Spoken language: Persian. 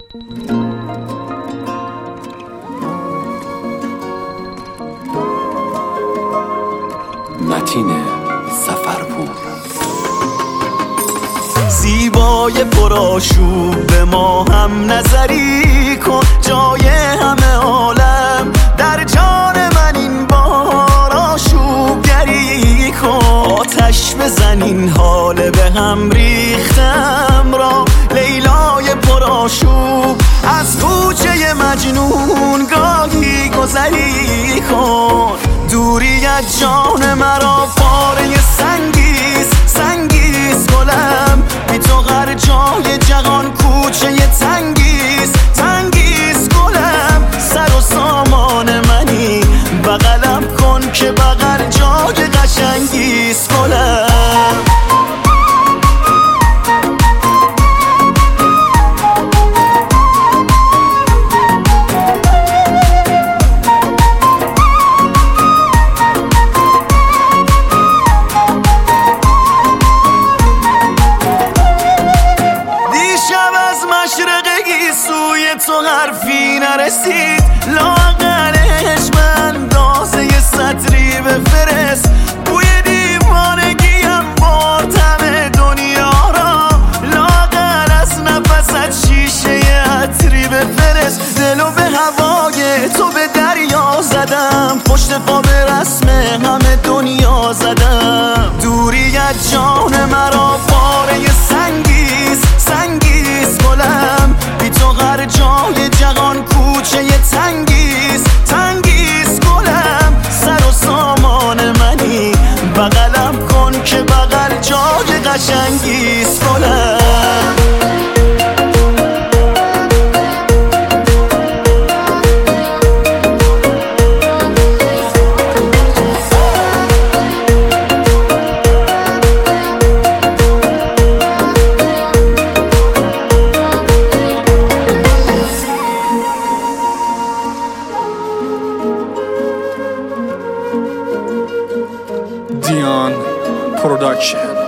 متین سفرپور. زیبای پرآشوب به ما هم نظری کن، جای همه عالم در جان من این بار آشوبگری کن. آتش بزن این حال به هم ریختم را، لیلای پرآشوب از کوچه مجنون گاهی گذری کن. دوری از جان مرا پاره سنگیست، سنگیست گلم، بی تو هر جای جهان کوچه تنگیست، تنگیست گلم. سر و سامان منی بغلم کن که بغل جای قشنگیست گلم. سوی تو حرفی نرسید، لاغرش به اندازه سطری بفرست. بوی دیوانگیم برد همه دنیا را، لاغر از نفست شیشه عطری بفرست. دلو به هوای تو به دریا زدم، پشت پا به رسم همه دنیا زدم. دوری از جان مرا پاره سنگیست، سنگیست گلم، بی تو هر جای جهان کوچه تنگیست، تنگیست گلم. سر و سامان منی بغلم کن که بغل جای قشنگیست گلم. Dion Production.